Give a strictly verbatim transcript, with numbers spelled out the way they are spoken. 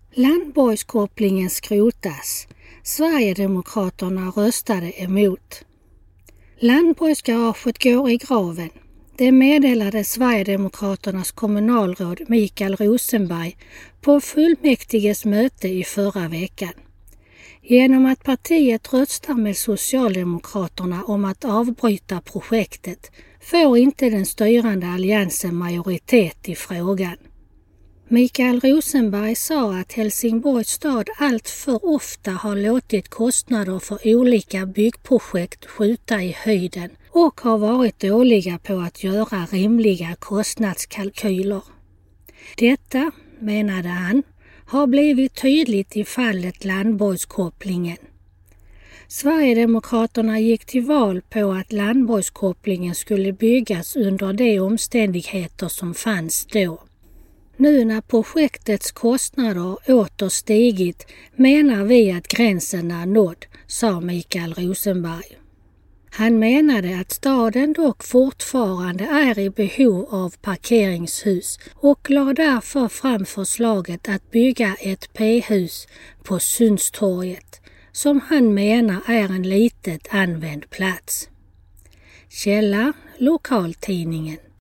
Landborgskopplingen skrotas. Sverigedemokraterna röstade emot. Landborgsgaraget går i graven. Det meddelade Sverigedemokraternas kommunalråd Mikael Rosenberg på fullmäktiges möte i förra veckan. Genom att partiet röstar med Socialdemokraterna om att avbryta projektet får inte den styrande alliansen majoritet i frågan. Mikael Rosenberg sa att Helsingborgs stad allt för ofta har låtit kostnader för olika byggprojekt skjuta i höjden och har varit dåliga på att göra rimliga kostnadskalkyler. Detta, menade han, har blivit tydligt i fallet Landborgskopplingen. Sverigedemokraterna gick till val på att Landborgskopplingen skulle byggas under de omständigheter som fanns då. Nu när projektets kostnader åter stigit menar vi att gränsen är nådd, sa Mikael Rosenberg. Han menade att staden dock fortfarande är i behov av parkeringshus och lade därför fram förslaget att bygga ett P-hus på Sundstorget, som han menar är en litet använd plats. Källa: Lokaltidningen.